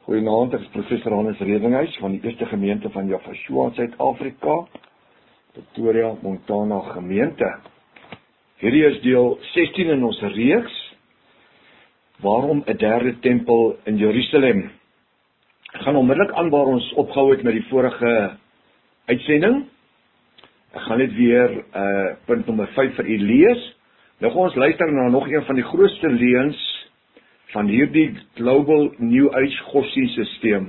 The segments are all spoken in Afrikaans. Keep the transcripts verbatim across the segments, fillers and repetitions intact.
Goeienaand, ek is professor Hannes Redinghuis van die Eerste Gemeente van Joshua, Suid-Afrika, Pretoria, Montana Gemeente. Hierdie is deel sestien in ons reeks, waarom 'n derde tempel in Jerusalem. Ek gaan onmiddellik aan waar ons opgehou het met die vorige uitsending. Ek gaan net weer uh, punt nommer vyf vir u lees. Nou gaan ons luister na nog een van die grootste leuns van hierdie Global New Age godsdienstsysteem.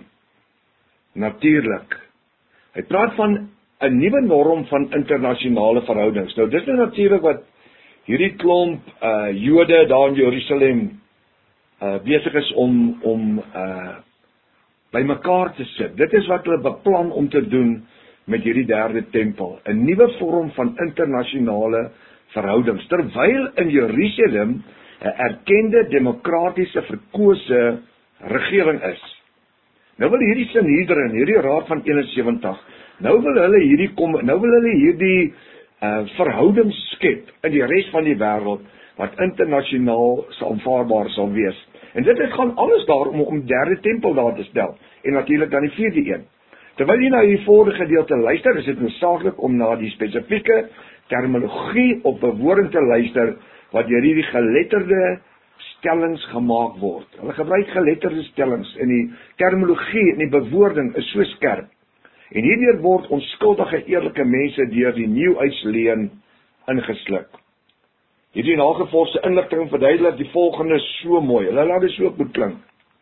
Natuurlik. Hy praat van 'n nuwe norm van internasionale verhoudings. Nou dis nou natuurlik wat hierdie klomp uh, Jode daar in Jerusalem uh, besig is om om uh, by mekaar te sit. Dit is wat hulle beplan om te doen met hierdie derde tempel. 'n Nuwe vorm van internasionale verhoudings. Terwyl in Jerusalem 'n erkende demokratiese verkose regering is. Nou wil hierdie Sanhedrin, hierdie Raad van ene sewentig, nou wil hulle hierdie kom, nou wil hulle hierdie uh, verhoudings skep in die res van die wêreld wat internasionaal aanvaarbaar sal wees. En dit is gaan alles daarom om om derde tempel daar te stel en natuurlik dan die vierde een. Terwyl jy na hierdie vorige gedeelte luister, is dit noodsaaklik om na die spesifieke terminologie of bewoording te luister wat deur hierdie geletterde stellings gemaak word. Hulle gebruik geletterde stellings en die terminologie en die bewoording is so skerp. En hierdeur word onskuldige eerlike mense deur die New Age leuen ingesluk. Hierdie nagevolgde inligting verduidelik die volgende so mooi. Hulle laat dit so goed klink.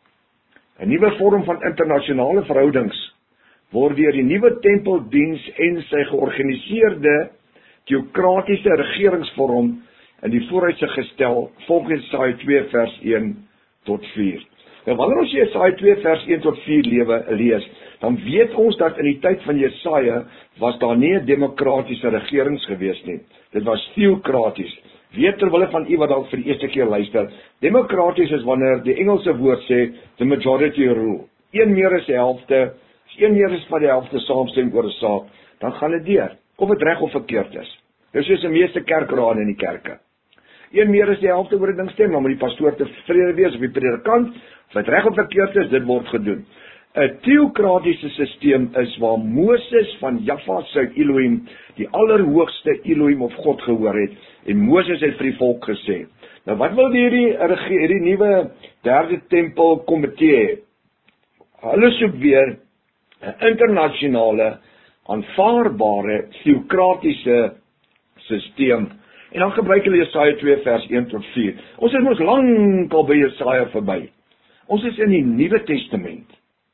'n Nuwe vorm van internasionale verhoudings word deur die nuwe tempeldiens en sy georganiseerde teokratiese regeringsvorm in die vooruitsig gestel volgens Jesaja twee vers een tot vier. Nou wanneer ons Jesaja twee vers een tot vier lewe lees, dan weet ons dat in die tyd van Jesaja was daar nie 'n demokratiese regerings gewees nie. Dit was theokraties. Weet terwille van u wat dalk vir die eerste keer luister, demokraties is wanneer die Engelse woord sê the majority rule. Een meer as die helfte, as een meer as van die helfte saamstem oor 'n saak, dan gaan dit deur, of dit reg of verkeerd is. Dis soos die meeste kerkrade in die kerke. Een meer as die helfte oor 'n ding stem, dan moet die pastoor tevrede wees, of die predikant, of dit reg of verkeerd is, dit word gedoen. 'n Theokratiese stelsel is waar Moses van Jahwe se Elohim, die allerhoogste Elohim of God gehoor het, en Moses het vir die volk gesê. Nou wat wil hierdie hierdie nuwe derde tempel komitee hê? Hulle soek weer 'n internasionale, aanvaarbare, theokratiese stelsel. En dan gebruik hulle Jesaja twee vers een tot vier. Ons is mos lankal by Jesaja verby. Ons is in die Nuwe Testament.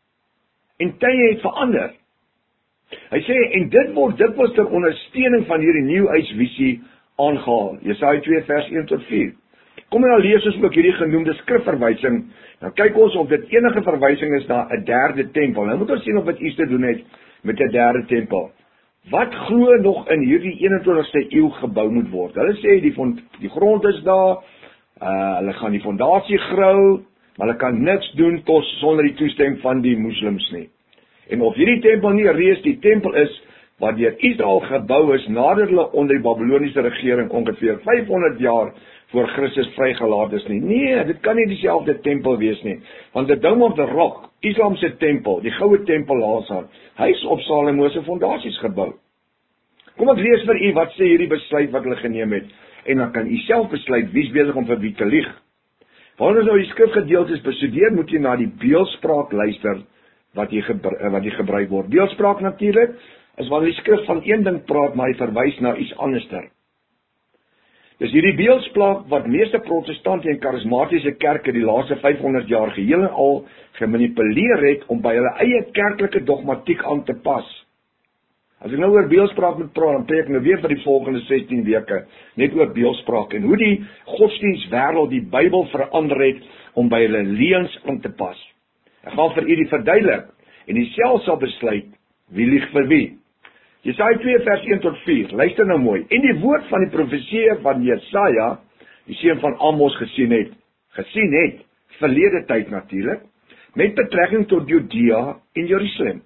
En tye het verander. Hy sê, en dit word dikwels ter ondersteuning van hierdie New Age visie aangehaal. Jesaja twee vers een tot vier. Kom en dan lees ons ook hierdie genoemde skrifverwysing. Nou kyk ons of dit enige verwysing is na 'n derde tempel. Nou moet ons sien of dit iets te doen het met 'n derde tempel. Wat glo nog in hierdie eenentwintigste eeu gebou moet word? Hulle sê die fond, die grond is daar, uh, hulle gaan die fondasie grou, maar hulle kan niks doen tot sonder die toestemming van die moslems nie. En of hierdie tempel nie reeds die tempel is wat deur Israel gebou is nadat hulle onder die Babiloniese regering ongeveer vyfhonderd jaar voor Christus vrygelaat is nie. Nee, dit kan nie dieselfde tempel wees nie. Want the Dome of the Rock, Islam se tempel, die goue tempel Lhasa, hy is op Salomo se fondasies gebou. Kom ek lees vir u wat sê hierdie besluit wat hulle geneem het, en dan kan u self besluit wie's besig om vir wie te lieg. Wanneer ons nou die skrifgedeeltes bestudeer, moet jy na die beeldspraak luister wat jy gebruik, wat jy gebruik word. Beeldspraak natuurlik is wanneer die skrif van een ding praat, maar hy verwys na iets anderster. Dis hierdie beeldspraak wat meeste protestante en karismatiese kerke die laaste vyfhonderd jaar geheel en al gemanipuleer het om by hulle eie kerklike dogmatiek aan te pas. As ek nou oor beeldspraak moet praat, dan preek ek nou weer vir die volgende sestien weke net oor beeldspraak en hoe die godsdienstwêreld die Bybel verander het om by hulle leuns aan te pas. Ek gaan vir u die verduidelik en u self sal besluit wie lieg vir wie. Jesaja twee vers een tot vier, luister nou mooi. En die woord van die profesie van Jesaja, die seun van Amos gesien het, gesien het, verlede tyd natuurlik, met betrekking tot Judea en Jerusalem.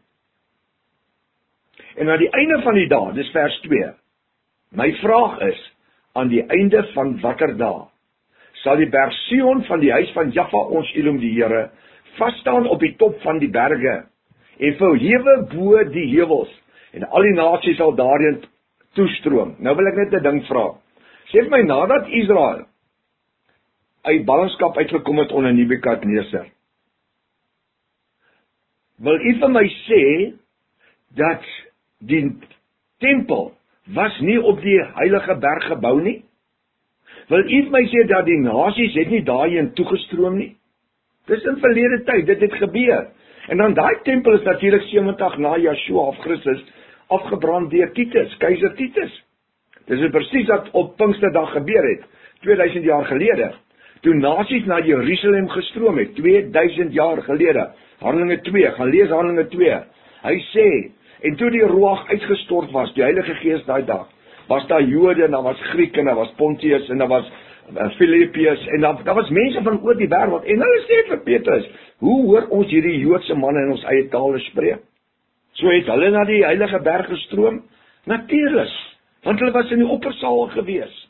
En aan die einde van die dae, dis vers twee, my vraag is, aan die einde van watter dae, sal die berg Sion van die huis van Jahwe ons Elohim die Here vas staan op die top van die berge en verhewe bo die heuwels en al die nasies sal daarin toestroom. Nou wil ek net 'n ding vra. Sê vir my, nadat Israel uit ballingskap uitgekom het onder Nebukadneser, wil u vir my sê dat die tempel was nie op die heilige berg gebou nie? Wil u vir my sê dat die nasies het nie daarheen toegestroom nie? Dis in verlede tyd, dit het gebeur. En dan daai tempel is natuurlik sewentig na Yeshua of Christus afgebrand deur Titus, keiser Titus. Dis is presies wat op Pinksterdag gebeur het, twee duisend jaar gelede. Toe nasies na Jerusalem gestroom het, twee duisend jaar gelede. Handelinge twee, gaan lees Handelinge twee. Hy sê, en toe die Ruach uitgestort was, die Heilige Gees daai dag, was daar Jode, en daar was Grieke, en daar was Pontius, en daar was Filipius, en daar, daar was mense van oor die wêreld, en hulle sê vir Petrus, hoe hoor ons hierdie Joodse manne in ons eie tale spreek? So het hulle na die heilige berg gestroom? Natuurlik, want hulle was in die oppersaal gewees.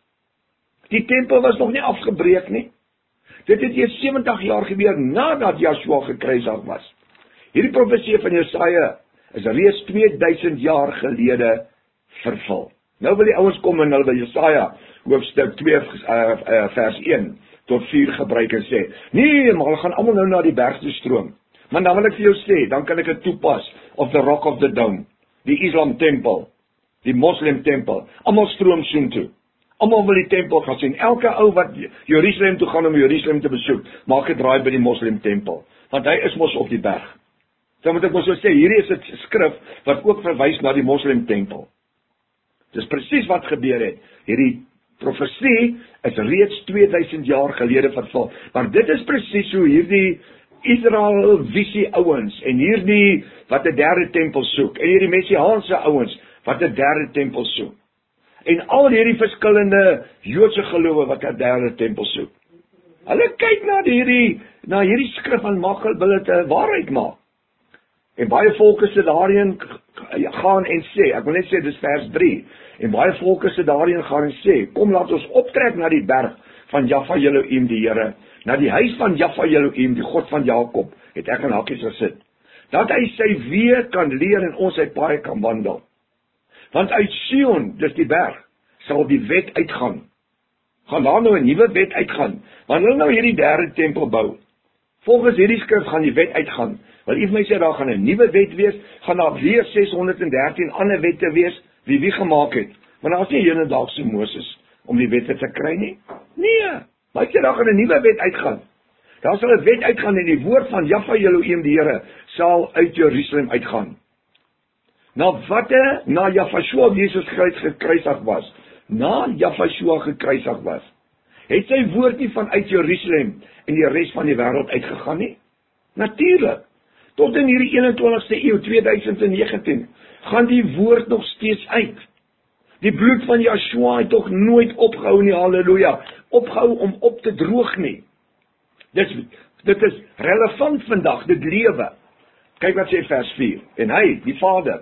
Die tempel was nog nie afgebreek nie. Dit het eers sewentig jaar gebeur nadat Joshua gekruisig was. Hierdie profesie van Jesaja is reeds twee duisend jaar gelede vervul. Nou wil die ouens kom en hulle by Jesaja hoofstuk twee uh, uh, vers een tot vier gebruik en sê, nee, maar hulle gaan almal nou na die berg toe stroom. Maar dan wil ek vir jou sê, dan kan ek dit toepas op the rock of the dome, die Islam tempel, die Moslem tempel, almal stroom soontoe. Almal wil die tempel gaan sien. Elke ou wat Jerusalem toe gaan om Jerusalem te besoek, maak 'n draai by die Moslem tempel, want hy is mos op die berg. Dan moet ek mos so sê, hierdie is 'n skrif wat ook verwys na die Moslem tempel. Dis presies wat gebeur het. Hierdie profesie is reeds twee duisend jaar gelede vervul. Maar dit is presies hoe hierdie Israel visie ouens en hierdie wat 'n derde tempel soek en hierdie messiaanse ouens wat 'n derde tempel soek. En al hierdie verskillende Joodse gelowe wat 'n derde tempel soek. Hulle kyk na hierdie na hierdie skrif en maak wil dit 'n waarheid maak. En baie volke sit daarin gaan en sê, ek wil net sê dis vers drie. En baie volke sit daarin gaan en sê, kom laat ons optrek na die berg van Jahwe Elohim die Here, na die huis van Jahwe Elohim, die God van Jakob, het ek in hakkies gesit. Dat hy sy weë kan leer en ons sy paaie kan wandel. Want uit Sion, dis die berg, sal die wet uitgaan. Gaan daar nou 'n nuwe wet uitgaan. Want hulle nou hierdie derde tempel bou. Volgens hierdie skrif gaan die wet uitgaan. Want u vir my sê daar gaan 'n nuwe wet wees, gaan daar weer ses honderd en dertien ander wette wees wie wie gemaak het. Want daar's nie hedendaagse Moses om die wette te kry nie. Nee, maar ek sê daar gaan 'n nuwe wet uitgaan. Daar sal 'n wet uitgaan en die woord van Jahwe Elohim die Here sal uit Jerusalem uitgaan. Na watte na Jahwe Jesus gekruisig was, na Jahwe gekruisig was, het sy woord nie vanuit Jerusalem en die res van die wêreld uitgegaan nie? Natuurlik. Tot in hierdie eenentwintigste eeu, twee duisend negentien, gaan die woord nog steeds uit. Die bloed van Yeshua het tog nooit opgehou nie, halleluja, opgehou om op te droog nie. Dit, dit is relevant vandag, dit lewe. Kyk wat sê vers vier, en hy, die Vader,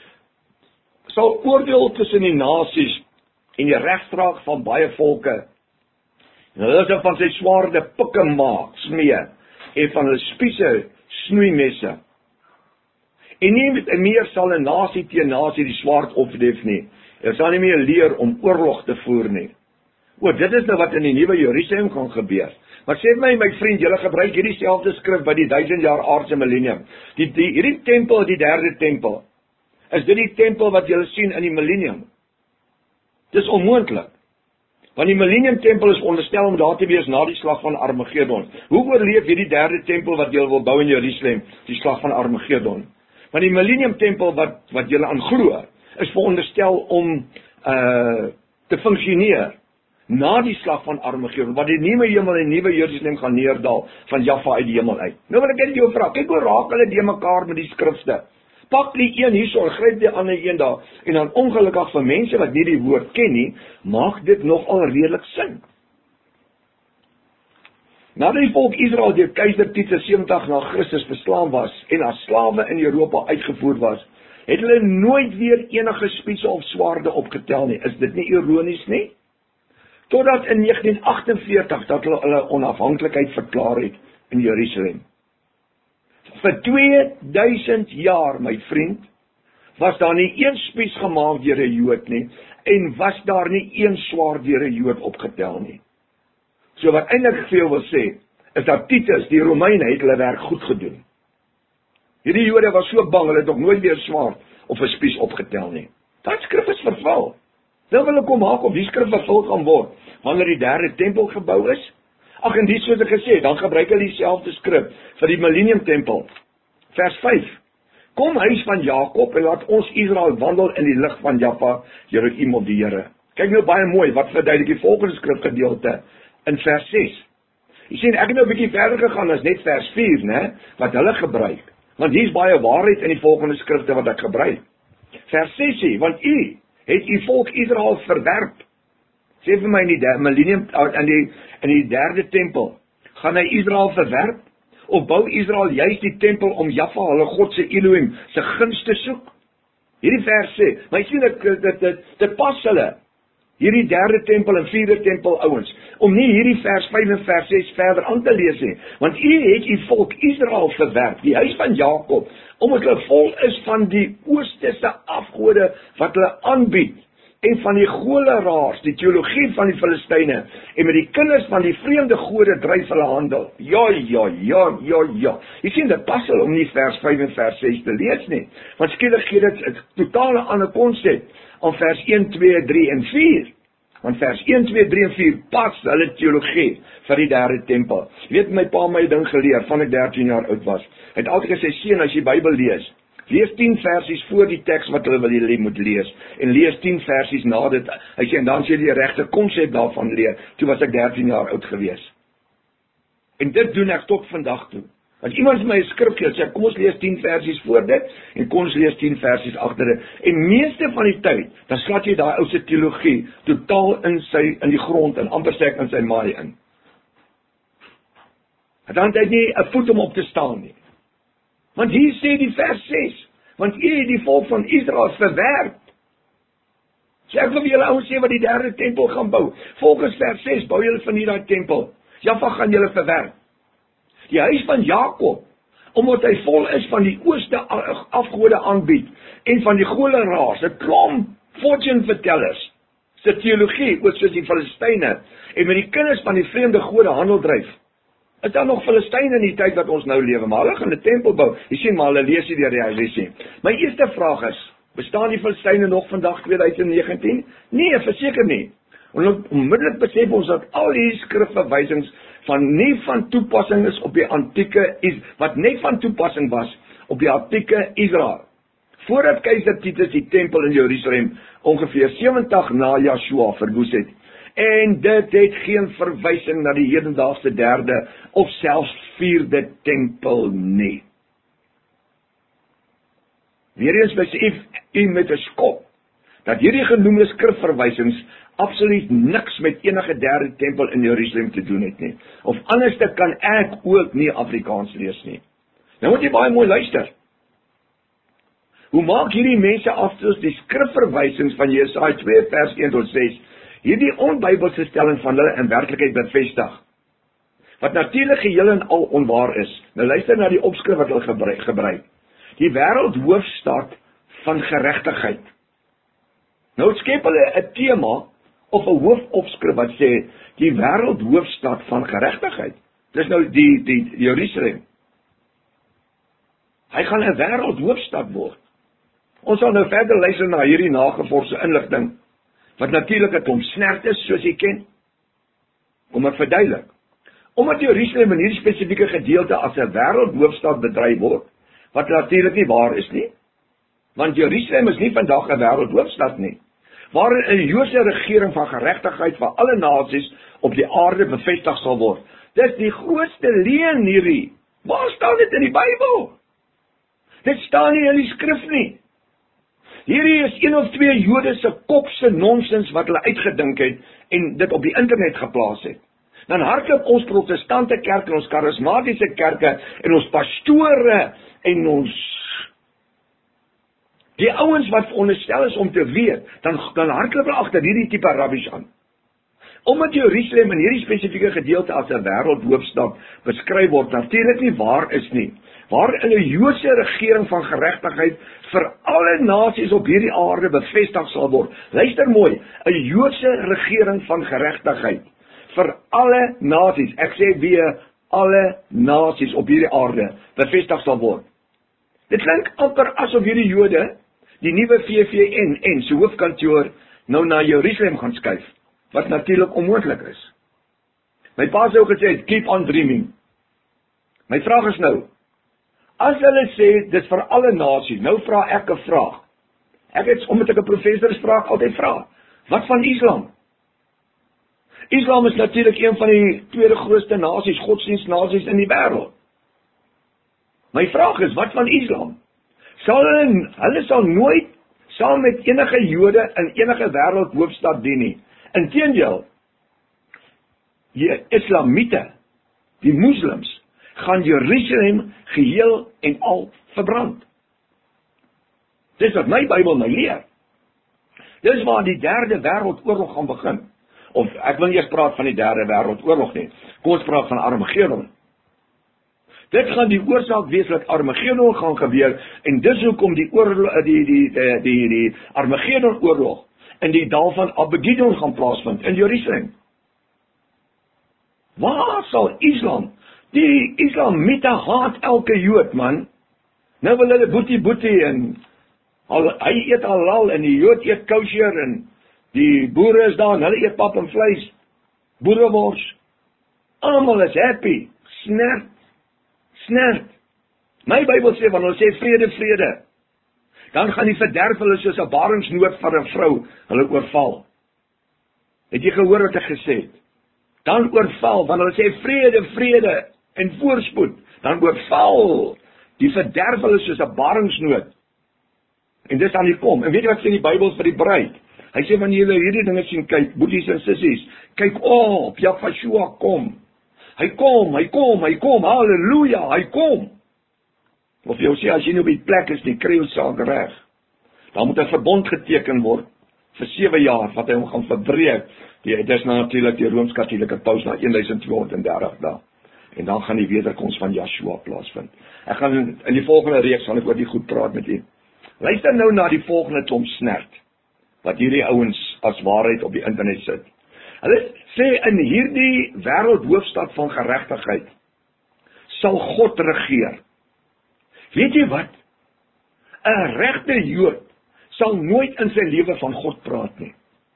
sal oordeel tussen die nasies en die regstraak van baie volke. En hulle sal van sy swaarde pikke maak, smee, en van hulle spiese snoeimesse. En nie meer sal 'n nasie teen nasie die swaard opdef nie. Hulle sal nie meer leer om oorlog te voer nie. O, dit is nou wat in die nuwe Jerusalem gaan gebeur. Maar sê my, my vriend, julle gebruik hierdie selfde skrif by die duisend jaar aardse millennium. Die, die, hierdie tempel, die derde tempel, is dit die tempel wat julle sien in die millennium? Dis onmoontlik. Want die millennium tempel is onderstel om daar te wees na die slag van Armageddon. Hoe oorleef hierdie derde tempel wat julle wil bou in Jerusalem, die slag van Armageddon? Want die millennium tempel wat wat julle aan glo, is veronderstel om uh te funksioneer na die slag van Armageddon, wat die nuwe hemel en nuwe Jerusalem gaan neerdal van Jahwe uit die hemel uit. Nou wil ek net jou vra, kyk hoe raak hulle die mekaar met die skrifte. Pak die een hierso, gryp die ander een daar, en dan ongelukkig vir mense wat nie die woord ken nie, maak dit nogal redelik sin. Nadat die volk Israel deur keiser Titus sewentig na Christus verslaan was en as slawe in Europa uitgevoer was, het hulle nooit weer enige spiese of swaarde opgetel nie. Is dit nie ironies nie? Totdat in negentien agtenveertig dat hulle hulle onafhanklikheid verklaar het in Jerusalem. Vir twee duisend jaar, my vriend, was daar nie een spies gemaak deur 'n Jood nie, en was daar nie een swaard deur 'n Jood opgetel nie. So wat eintlik vir jou wil sê, is dat Titus, die Romeine, het hulle werk goed gedoen. Hierdie Jode was so bang, hulle het nog nooit weer swaard of 'n spies opgetel nie. Dat skrif is vervul. Nou wil ek kom maak of die skrif vervul gaan word, wanneer die derde tempel gebou is. Ag, en dit soos ek gesê het, dan gebruik hulle dieselfde skrif vir die millennium tempel. Vers vyf. Kom huis van Jakob en laat ons Israel wandel in die lig van Jahwe, Here iemand die Here. Kyk nou baie mooi wat verduidelik die volgende skrifgedeelte in vers ses. Jy sien, ek het nou 'n bietjie verder gegaan as net vers vier, né, wat hulle gebruik. Want hier's baie waarheid in die volgende skrifte wat ek gebruik. Vers ses sê, want u het u volk Israel verwerp. Sê vir my in die millennium in die in die derde tempel, gaan hy Israel verwerp? Of bou Israel juist die tempel om Jahwe, hulle God se Elohim, se guns te soek? Hierdie vers sê, maar jy sien dit dit dit dit pas hulle. Hierdie derde tempel en vierde tempel ouens, om nie hierdie vers vyf en vers ses verder aan te lees nie, want u het u volk Israel verwerp, die huis van Jakob, omdat hulle vol is van die ooste se afgode wat hulle aanbied, en van die goleraars, die teologie van die Filistyne, en met die kinders van die vreemde gode dryf hulle handel. Ja, ja, ja, ja, ja. Jy sien, dit pas hulle om nie vers vyf en vers ses te lees nie, want skielik gee dit 'n totale ander konsep aan vers een, twee, drie en vier. Want vers een, twee, drie en vier pas hulle teologie vir die derde tempel. Jy weet, my pa my ding geleer, van ek dertien jaar oud was. Hy het altyd gesê, seun, as jy Bybel lees, lees tien versies voor die teks wat hulle wil jy moet lees, en lees tien versies na dit, hy sê, en dan sê jy die regte konsep daarvan leer, toe was ek dertien jaar oud gewees. En dit doen ek tot vandag toe. As iemand my 'n skrif gee, sê kom ons lees tien versies voor dit, en kom ons lees tien versies agter dit, en meeste van die tyd, dan slat jy daai ou se teologie totaal in sy, in die grond, en amper sê ek in sy maai in. Dan het hy nie 'n voet om op te staan nie. Want hier sê die vers ses, want u het die volk van Israel verwerp. Sê ek wil vir julle ouens sê wat die derde tempel gaan bou. Volgens vers ses bou julle van hierdie tempel. Jahwe gaan julle verwerp. Die huis van Jakob, omdat hy vol is van die ooste afgode aanbied, en van die goleraars, 'n klomp fortune vertellers, se teologie, ook soos die Filistyne, en met die kinders van die vreemde gode handel dryf. Is daar nog Filistyne in die tyd wat ons nou lewe, maar hulle gaan 'n tempel bou. Jy sien maar, hulle lees nie deur die Heilige. My eerste vraag is, bestaan die Filistyne nog vandag twintig negentien? Nee, verseker nie. En onmiddellik besef ons dat al die skrifverwysings van nie van toepassing is op die antieke, wat net van toepassing was op die antieke Israel. Voordat keiser Titus die tempel in Jerusalem ongeveer sewentig na Joshua verwoes het, en dit het geen verwysing na die hedendaagse derde of selfs vierde tempel nie. Weereens besef u met 'n skok dat hierdie genoemde skrifverwysings absoluut niks met enige derde tempel in Jerusalem te doen het nie. Of anders te kan ek ook nie Afrikaans lees nie. Nou moet jy baie mooi luister. Hoe maak hierdie mense afstoot die skrifverwysings van Jesaja twee vers een tot ses, hierdie onbybelse stelling van hulle in werklikheid bevestig, wat natuurlik geheel en al onwaar is. Nou luister na die opskrif wat hulle gebruik, gebruik. Die wêreldhoofstad van geregtigheid. Nou skep hulle 'n tema of 'n hoofopskrif wat sê die wêreldhoofstad van geregtigheid. Dis nou die die Jerusalem. Hy gaan 'n wêreldhoofstad word. Ons sal nou verder luister na hierdie nagevorsde inligting, wat natuurlik 'n klomp snert is, soos jy ken. Kom ek verduidelik. Omdat Jerusalem in hierdie spesifieke gedeelte as 'n wêreldhoofstad bedryf word, wat natuurlik nie waar is nie, want Jerusalem is nie vandag 'n wêreldhoofstad nie, waarin 'n Joodse regering van geregtigheid vir alle nasies op die aarde bevestig sal word. Dis die grootste leuen hierdie. Waar staan dit in die Bybel? Dit staan nie in die skrif nie. Hierdie is een of twee Jode se kopse nonsens wat hulle uitgedink het en dit op die internet geplaas het. Dan hardloop ons protestante kerk en ons karismatiese kerke en ons pastore en ons die ouens wat veronderstel is om te weet, dan dan hardloop hulle agter hierdie tipe rabbies aan. Omdat Jerusalem in hierdie spesifieke gedeelte as 'n wêreldhoofstad beskryf word, natuurlik nie waar is nie, waar 'n Joodse regering van geregtigheid vir alle nasies op hierdie aarde bevestig sal word. Luister mooi, 'n Joodse regering van geregtigheid vir alle nasies, ek sê weer, alle nasies op hierdie aarde bevestig sal word. Dit klink amper asof hierdie Jode die nuwe V V N en se hoofkantoor nou na Jerusalem gaan skuif, wat natuurlik onmoontlik is. My pa sou gesê, keep on dreaming. My vraag is nou, as hulle sê, dis vir alle nasies, nou vra ek 'n vraag. Ek het, omdat ek 'n professor is, vraag altyd vra, wat van Islam? Islam is natuurlik een van die tweede grootste nasies, godsdienstnasies in die wêreld. My vraag is, wat van Islam? Sal hulle, hulle sal nooit saam met enige Jode in enige wêreldhoofstad dien nie. Inteendeel, die Islamiete, die moslems, gaan Jerusalem geheel en al verbrand. Dis wat my Bybel my leer. Dis waar die derde wêreldoorlog gaan begin. Of ek wil nie eers praat van die derde wêreldoorlog nie. Kom ons praat van Armageddon. Dit gaan die oorsaak wees dat Armageddon gaan gebeur, en dis hoekom die oorlog, die die die die, die Armageddon oorlog in die dal van Armageddon gaan plaasvind in Jerusalem. Waar sal Islam? Die Islamiete haat elke Jood, man. Nou wil hulle boetie boetie en al, hy eet halal en die Jood eet kosher en die boere is daar en hulle eet pap en vleis, boerewors. Almal is happy, snert, snert. My Bybel sê, wanneer hulle sê vrede, vrede, dan gaan die verderf hulle soos 'n baringsnood van 'n vrou hulle oorval. Het jy gehoor wat ek gesê het? Dan oorval, wanneer hulle sê vrede, vrede en voorspoed, dan oorval die verderf hulle soos 'n baringsnood. En dis aan die kom. En weet jy wat sê die Bybel vir die bruid? Hy sê, wanneer julle hierdie dinge sien, kyk, boeties en sissies, kyk op, Yahshua kom. Hy kom, hy kom, hy kom, halleluja, hy kom. Of jy sê, as jy nie op die plek is, die kry jou saak reg. Dan moet 'n verbond geteken word, vir sewe jaar, wat hy hom gaan verbreek. Dit is natuurlik die Rooms-Katolieke paus na twaalf dertig dae. En dan gaan die wederkoms van Yahshua plaasvind. Ek gaan in, in die volgende reeks, gaan ek oor die goed praat met u. Luister nou na die volgende klomp snert, wat hierdie ouens as waarheid op die internet sit. Hulle sê, in hierdie wêreldhoofstad van geregtigheid, sal God regeer. Weet jy wat? 'n regte Jood sal nooit in sy lewe van God praat nie.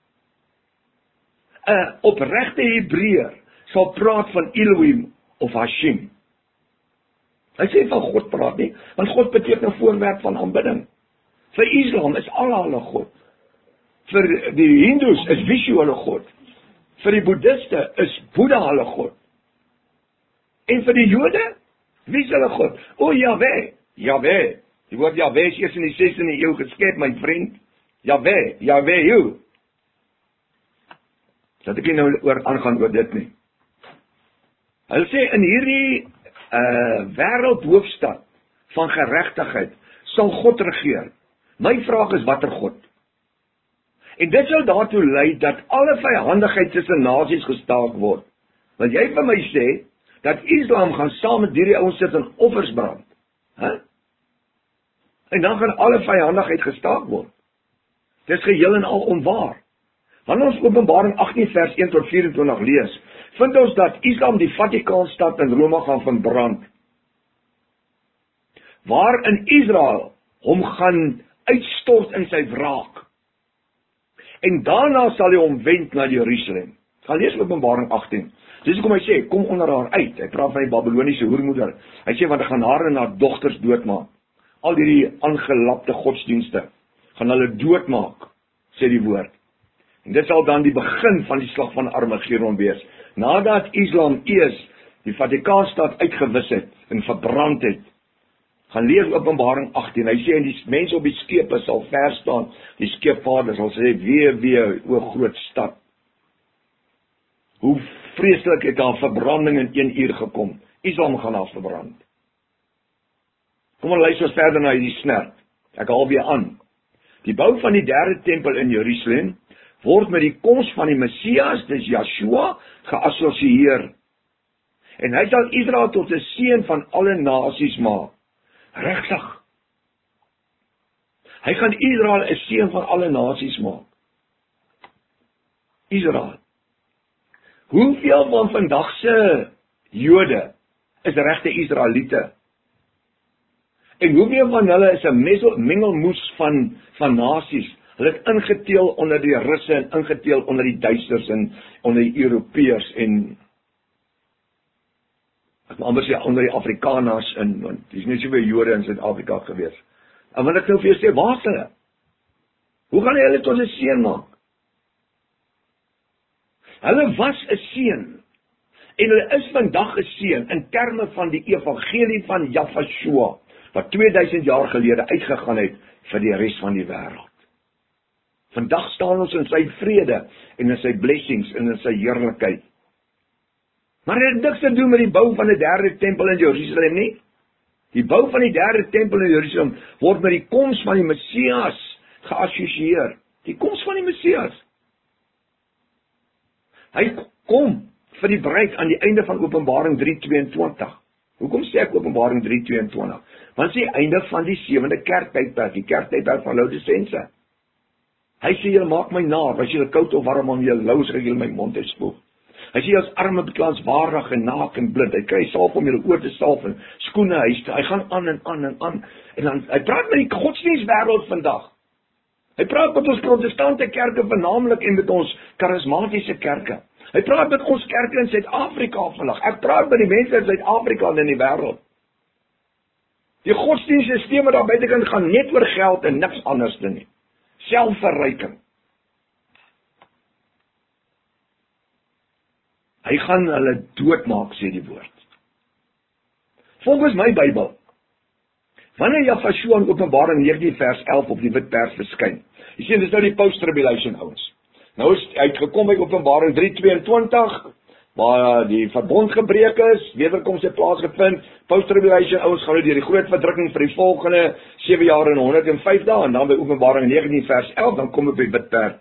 'n opregte Hebreër sal praat van Elohim of Hashem. Hy sê van God praat nie, want God beteken 'n voorwerp van aanbidding. Vir Islam is Allah hulle God. Vir die Hindus is Vishnu hulle God. Vir die Boeddhiste is Boeddha hulle God. En vir die Jode, wie is hulle God? O, Yahweh, Yahweh. Die woord Yahweh is eers in die sesde eeu geskep, my vriend. Yahweh, Yahweh, you. Dat ek nie nou oor aangaan oor dit nie. Hulle sê, in hierdie uh, wêreldhoofstad van geregtigheid sal God regeer. My vraag is, watter God? En dit sal daartoe lei dat alle vyhandigheid tussen nasies gestaak word. Want jy vir my sê, dat Islam gaan saam met hierdie ouens sit en offers brand. Huh? En dan gaan alle vyhandigheid gestaak word. Dit is geheel en al onwaar. Wanneer ons Openbaring agttien vers een tot vyf-en-twintig lees, vind ons dat Islam die Vatikaanstad in Rome gaan verbrand. Waarin Israel hom gaan uitstort in sy wraak. En daarna sal hy hom wend na Jerusalem. Gaan lees Openbaring agttien. Dis hoekom hy sê, kom onder haar uit. Hy praat van die Babyloniese hoermoeder. Hy sê, want hy gaan haar en haar dogters doodmaak. Al die aangelapte godsdienste gaan hulle doodmaak, sê die woord. En dit sal dan die begin van die slag van Armageddon wees. Nadat Islam eers die Vatikaanstad uitgewis het en verbrand het, gaan lees Openbaring agttien. Hy sê, en die mense op die skepe sal ver staan, die skeepvaarders sal sê, wee, wee, o groot stad. Hoe vreeslik het daar verbranding in een uur gekom. Islam gaan daar verbrand. Kom maar luister ons verder na die snert. Ek haal weer aan. Die bou van die derde tempel in Jerusalem word met die koms van die Messias, dis Yeshua, geassosieer. En hy sal Israel tot 'n seun van alle nasies maak. Regtig. Hy gaan Israel 'n seun van alle nasies maak. Israel. Hoeveel van vandag se Jode is regte Israeliete? En hoeveel van hulle is 'n mengelmoes van van nasies? Hulle het ingeteel onder die Russe en ingeteel onder die Duitsers en onder die Europeërs en ek wil amper sê onder die Afrikaners in, want dis nie soveel Jode in Suid-Afrika gewees. En wat ek nou vir jou sê, waar is hulle? Hoe gaan hulle tot 'n seun maak? Hulle was 'n seun. En hulle is vandag 'n seun in terme van die evangelie van Yahshua, wat twee duisend jaar gelede uitgegaan het vir die res van die wêreld. Vandag staan ons in sy vrede en in sy blessings en in sy heerlikheid. Maar dit het niks te doen met die bou van die derde tempel in Jerusalem nie. Die bou van die derde tempel in Jerusalem word met die koms van die Messias geassosieer. Die koms van die Messias. Hy kom vir die bruid aan die einde van Openbaring drie tweeëntwintig. Hoekom sê ek Openbaring drie tweeëntwintig? Want dit is die einde van die sewende kerktydperk, die kerktydperk van Laodisense. Hy sê, julle maak my naar, as julle koud of warm om julle lou, sal julle my mond uitspoeg. Hy sê, as arme beklanswaardig en naak en blind, hy kry salf om julle oor te salf en skoene, hy, hy gaan aan en aan en aan, en dan, hy praat met die godsdienstwêreld vandag. Hy praat met ons protestante kerke vernaamlik en met ons charismatiese kerke. Hy praat met ons kerke in Suid-Afrika vandag. Ek praat met die mense in Suid-Afrika en in die wêreld. Die godsdienststelsel daar buitekant gaan net oor geld en niks anders nie. Selfverryking. Hy gaan hulle doodmaak, sê die woord. Volgens my Bybel, wanneer Yahshua in Openbaring negentien vers elf op die wit pers verskyn, jy sien, dis nou die post-tribulation ouens. Nou is hy gekom by Openbaring drie tweeëntwintig, waar die verbond gebreek is, wederkoms het plaasgevind, post-tribulation ouens gaan nou deur die groot verdrukking vir die volgende sewe jaar en honderd en vyf dae, en dan by Openbaring negentien vers elf, dan kom hy by wit perd.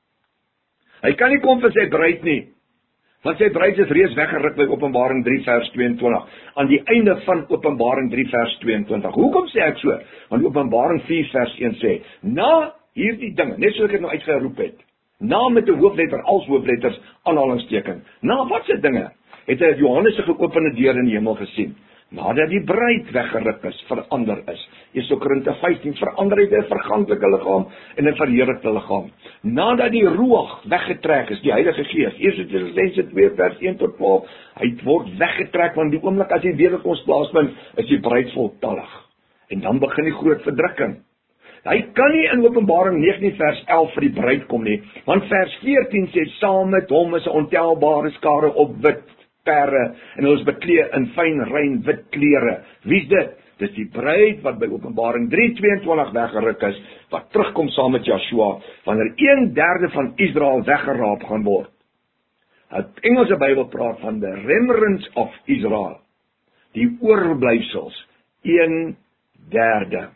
Hy kan nie kom vir sy bruid nie, want sy bruid is reeds weggeruk by Openbaring drie vers tweeëntwintig, aan die einde van Openbaring drie vers tweeëntwintig. Hoekom sê ek so? Want Openbaring vier vers een sê, na hierdie dinge, net soos ek het nou uitgeroep het, na met 'n hoofletter, als hoofletters, aanhalingsteken. Na wat se dinge? Het hy Johannes se geopende deur in die hemel gesien. Nadat die bruid weggeruk is, verander is. Eerste Korinte vyftien, verander hy 'n verganklike liggaam en 'n verheerlikte liggaam. Nadat die Ruach weggetrek is, die Heilige Gees, Eerste Tessalonisense twee vers een tot twaalf, hy word weggetrek, want die oomblik as hy wederkoms plaasvind, is die bruid voltallig. En dan begin die groot verdrukking. Hy kan nie in Openbaring negentien vers elf vir die bruid kom nie, want vers veertien sê, saam met hom is 'n ontelbare skare op wit perde, en hulle is bekleed in fyn rein wit klere. Wie is dit? Dis die bruid wat by Openbaring drie tweeëntwintig weggeruk is, wat terugkom saam met Yahshua, wanneer een derde van Israel weggeraap gaan word. Het Engelse Bybel praat van the remnants of Israel, die oorblyfsels, een derde.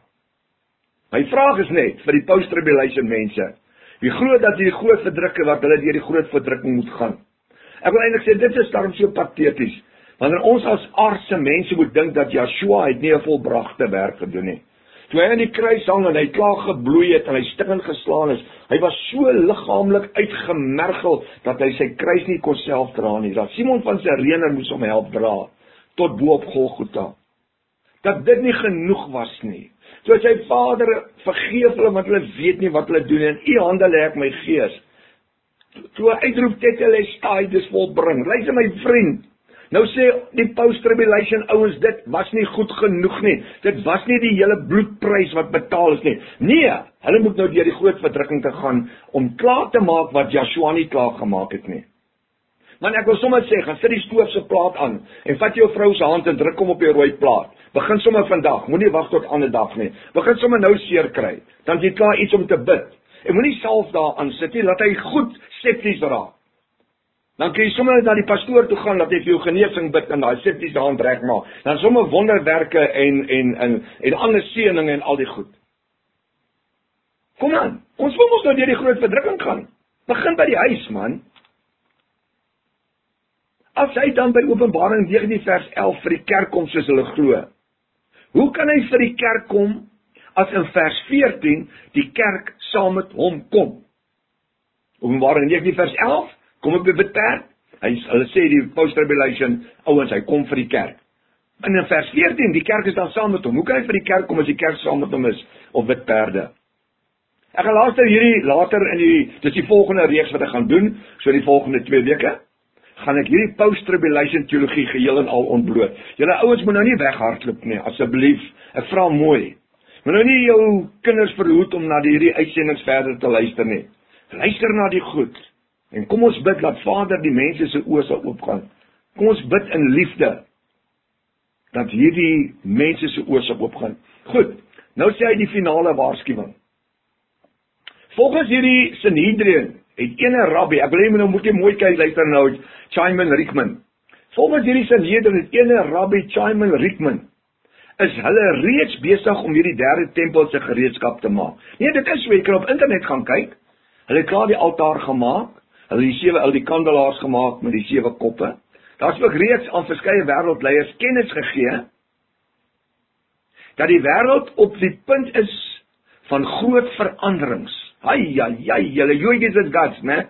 My vraag is net, vir die post-tribulation mense, wie glo dat die groot verdrukking, wat hulle deur die groot verdrukking moet gaan? Ek wil eintlik sê, dit is daarom so pateties, wanneer ons as aardse mense moet dink dat Yahshua het nie 'n volbragte werk gedoen nie. Toe hy aan die kruis hang en hy klaar gebloei het en hy stikkend geslaan is, hy was so liggaamlik uitgemergel dat hy sy kruis nie kon self dra nie. Dat Simon van Sirene moes hom help dra tot bo op Golgotha. Dat dit nie genoeg was nie. So sy Vader, vergeef hulle want hulle weet nie wat hulle doen en u hande lê ek my gees. Toe hy uitroep tetelestai, dis volbring. Luister my vriend. Nou sê die post-tribulation ouens, dit was nie goed genoeg nie. Dit was nie die hele bloedprys wat betaal is nie. Nee, hulle moet nou deur die groot verdrukking te gaan om klaar te maak wat Yahshua nie klaar gemaak het nie. Want ek wil sommer sê, gaan sit die stoof se plaat aan en vat jou vrou se hand en druk hom op die rooi plaat. Begin sommer vandag, moenie wag tot ander dag nie. Begin sommer nou seer kry. Dan is jy klaar iets om te bid. En moenie salf daar aan sit nie, laat hy goed septies raak. Dan kan jy sommer na die pastoor toe gaan, dat hy vir jou genesing bid en daai septies daar aantrek maak. Dan sommer wonderwerke en en en en ander seëninge en al die goed. Kom aan, ons wil mos nou deur die groot verdrukking gaan. Begin by die huis, man. As hy dan by Openbaring negentien vers elf vir die kerk kom soos hulle glo, hoe kan hy vir die kerk kom, as in vers veertien, die kerk saam met hom kom? Openbaring negentien vers elf, kom ek by beperk, hy, hulle sê die post-tribulation, ouens, hy kom vir die kerk. En in vers veertien, die kerk is dan saam met hom. Hoe kan hy vir die kerk kom as die kerk saam met hom is, op wit perde? Ek gaan later hierdie, later in die, dis die volgende reeks wat ek gaan doen, so die volgende twee weke, gaan ek hierdie post-tribulation teologie geheel en al ontbloot. Julle ouens moet nou nie weghardloop nie, asseblief, ek vra mooi. Moet nou nie jou kinders verhoed om na die hierdie uitsendings verder te luister nie. Luister na die goed, en kom ons bid, dat Vader die mense se oë sal oopgaan. Kom ons bid in liefde, dat hierdie mense se oë sal oopgaan. Goed, nou sê hy die finale waarskuwing. Volgens hierdie Sanhedrin, het ene rabbi, ek wil jy nou moet jy mooi kyk, luister nou, Simon Rickman. Volgens hierdie Sanhedrin, het ene rabbi Simon Rickman, is hulle reeds besig om hierdie derde tempel se gereedskap te maak. Nee, dit is so, jy kan op internet gaan kyk, hulle het klaar die altaar gemaak, hulle die sewe al die kandelaars gemaak met die sewe koppe. Daar is ook reeds aan verskeie wêreldleiers kennis gegee, dat die wêreld op die punt is van groot veranderings. Ai, ai, ai, julle joetjies en gats, né?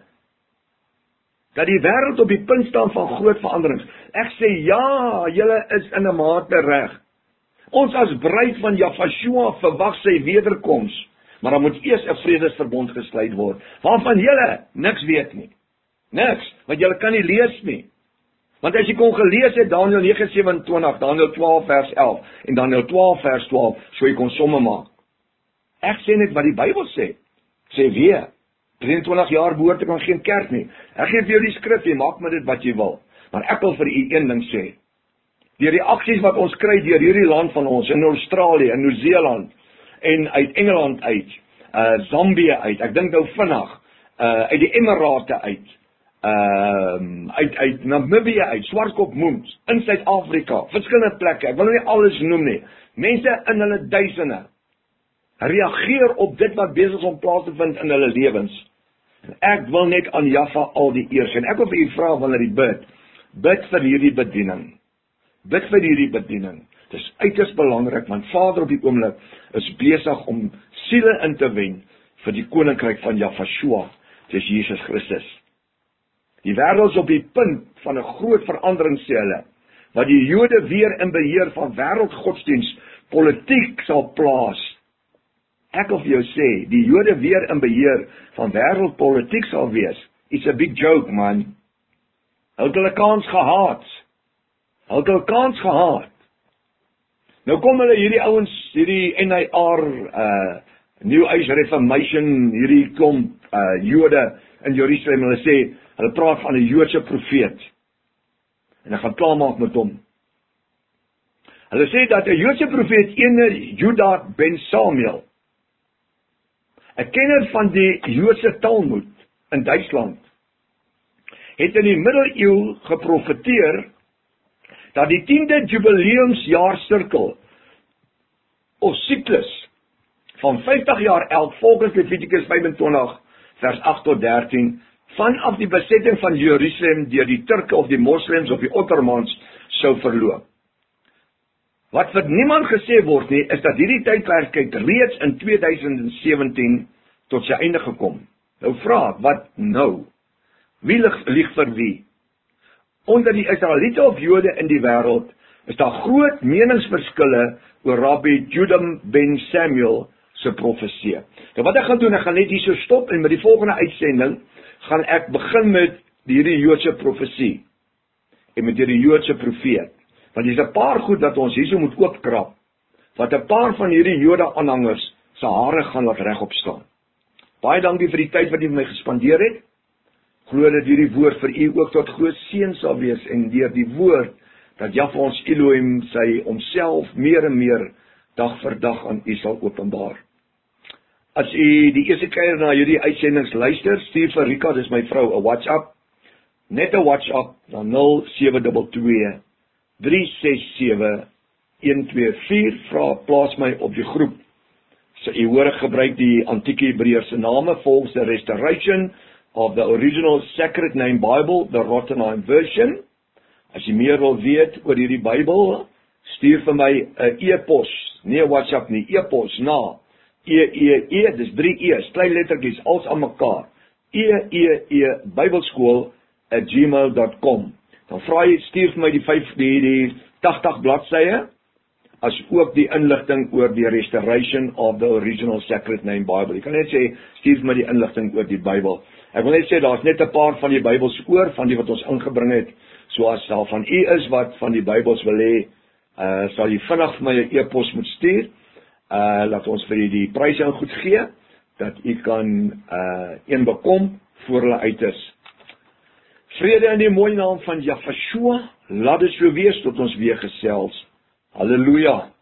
Dat die wêreld op die punt staan van groot veranderings. Ek sê ja, julle is in 'n mate reg. Ons as bruid van Jahshua verwag sy wederkoms, maar dan moet eers 'n vredesverbond gesluit word, waarvan julle niks weet nie. Niks, want julle kan nie lees nie. Want as jy kon gelees het, Daniël negen sewenentwintig, Daniël twaalf vers elf, en Daniël twaalf vers twaalf, so jy kon somme maak. Ek sê net wat die Bybel sê. Sê weer, drieëntwintig jaar behoort ek aan geen kerk nie. Ek gee vir jou die skrif, jy maak met dit wat jy wil. Maar ek wil vir u een ding sê. Die reaksies wat ons kry deur hierdie land van ons, in Australië, in Nieu-Seeland, en uit Engeland uit, uh, Zambië uit, ek dink nou vinnig, uh, uit die Emirate uit, uh, uit, uit Namibië uit, Swartkop Moons, in Suid-Afrika, verskillende plekke, ek wil nie alles noem nie, mense in hulle duisende, reageer op dit wat besig is om plaas te vind in hulle lewens. Ek wil net aan Jaffa al die eer sê, en ek wil vir u vra wanneer u bid, bid vir hierdie bediening, bid vir hierdie bediening, dit is uiters belangrik, want Vader op die oomblik is besig om siele in te wen, vir die koninkryk van Jahshua, dit is Jesus Christus. Die wêreld is op die punt van 'n groot verandering, sê hulle, wat die Jode weer in beheer van wêreldgodsdienst, politiek sal plaas. Ek wil vir jou sê, die Jode weer in beheer van wêreldpolitiek sal wees. It's a big joke, man. Hulle het hulle kans gehad. Hulle het hulle kans gehad. Nou kom hulle hierdie ouens, hierdie N I R, uh, New Age Reformation, hierdie klomp uh, Jode in Jerusalem, hulle sê, hulle praat van 'n Joodse profeet. En hulle gaan klaarmaak met hom. Hulle sê dat 'n Joodse profeet, ene Judah ben Samuel, 'n kenner van die Joodse Talmud in Duitsland, het in die middeleeu geprofeteer dat die tiende jubileumsjaar sirkel of siklus van vyftig jaar elk volgens Levitikus vyfentwintig vers agt tot dertien vanaf die besetting van Jerusalem deur die Turke of die Moslems of die Ottomans sou verloop. Wat vir niemand gesê word nie, is dat hierdie tydperk reeds in twee duisend sewentien tot sy einde gekom. Nou vra, wat nou? Wie lieg, lieg vir wie? Onder die Israeliete of Jode in die wêreld is daar groot meningsverskille oor Rabbi Judah ben Samuel se profesie. Nou wat ek gaan doen, ek gaan net hier so stop en met die volgende uitsending gaan ek begin met hierdie Joodse profesie en met hierdie Joodse profeet. Want dis 'n paar goed dat ons hierso moet oopkrap, wat 'n paar van hierdie Jode aanhangers se hare gaan laat regop staan. Baie dankie vir die tyd wat jy met my gespandeer het. Glo dat hierdie woord vir u ook tot groot seën sal wees en deur die woord dat Jahwe ons Elohim sy homself meer en meer dag vir dag aan u sal openbaar. As u die eerste keer na hierdie uitsendings luister, stuur vir Rika, dis my vrou, 'n WhatsApp. Net 'n WhatsApp na nul sewe twee twee drie ses sewe een twee vier, vra plaas my op die groep. So u hoor ek gebruik die antieke Hebreëse name volgens die Restoration, of the Original Sacred Name Bible, the Rottenheim version. As jy meer wil weet oor hierdie Bybel, stuur vir my 'n e-pos, nie 'n WhatsApp nie, e-pos na E E E, dis drie E's, klein lettertjies, als aan mekaar. E E E Bybelskool at gmail dot com. Dan vra jy, stuur vir my die vyf die die tagtig bladsye, as ook die inligting oor die Restoration of the Original Sacred Name Bible. Jy kan net sê, stuur vir my die inligting oor die Bybel. Ek wil net sê, daar's net 'n paar van die Bybels oor, van die wat ons ingebring het, so as daar van u is wat van die Bybels wil hê, uh, sal jy vinnig vir my 'n e-pos moet stuur, uh, laat ons vir jy die pryse in goed gee, dat u kan uh, een bekom, voor hulle uit is. Vrede in die mooie naam van Jahweh, laat dit so wees tot ons weer gesels. Halleluja.